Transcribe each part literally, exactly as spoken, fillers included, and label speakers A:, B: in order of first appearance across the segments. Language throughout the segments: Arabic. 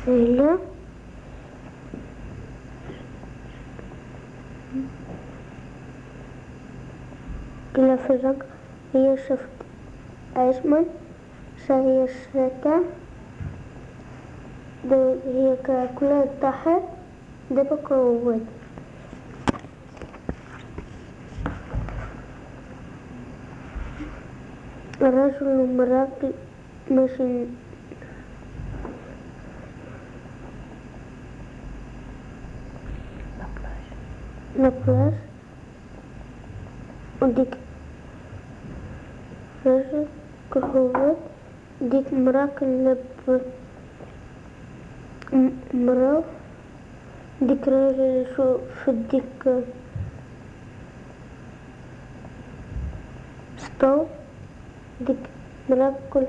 A: هلا كلا فرق هي شفت أجمل هي الشتا هي كلها تحت دبا كوود الرجل والمرأة ماشي لابلاش وديك رجل كهوت ديك مرأة كلب مرأة ديك راجل شو في ديك سطو ديك مرأة كل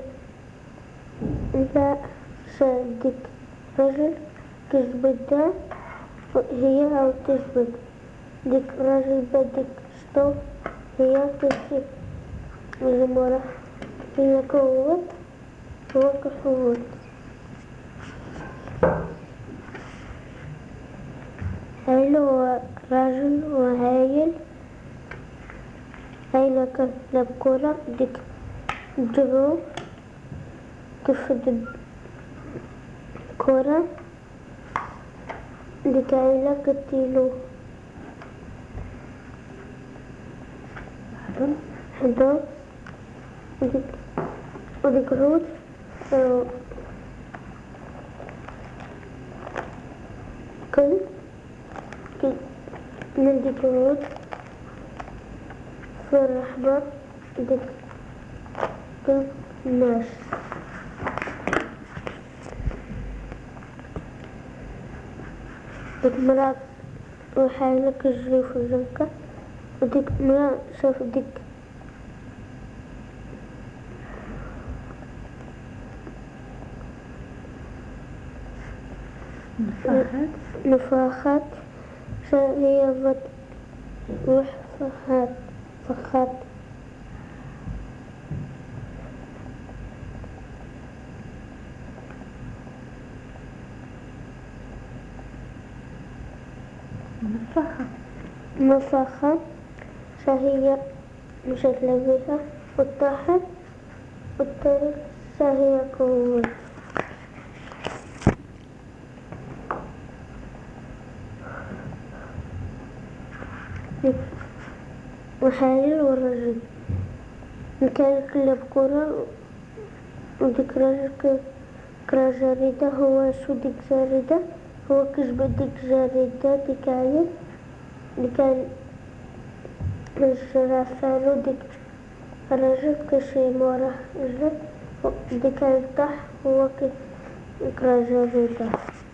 A: لا ديك راجل تجبد هي أو تجبد ديك راجل بديك سطو هي تجبد المرأة هي كهوت هو كهوت هايل راجل وهايل هايلة كلب كورة ديك درو تفد كورة ديك هايلة كتيلو حدو وديك وديك رود كل من ديك رود في الرحبة ديك كل ناس ديك مرأة وحايلة كجري في الجنكة وديك مرأة شاف ديك
B: نفاخات
A: نفاخات هي بد روح فخات فخات
B: نفاخة
A: نفاخة هي مشت لبيها وطاحت والطريق هي كوت وحايل والرجل كان كلب كورة وديك راجل كرا جريدة هو شو ديك جريدة هو كجبد ديك جريدة ديك عيل ديك الجرافة ديك الرجل كشي مورا رجل ديك الطح هو كرا جريدة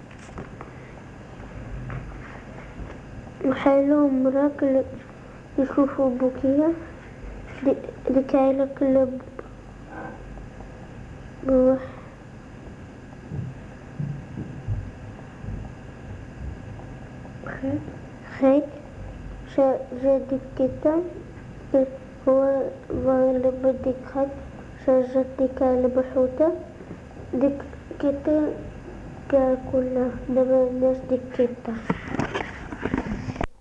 A: وحايلو مرا يشوفوا بوكية ديك عيلة كلب بروح
B: خيط
A: خيط جا ديك كتا هو اللي بديك خيط جات ديك البحوتة ديك كتا كلها دابا الناس ديك كتا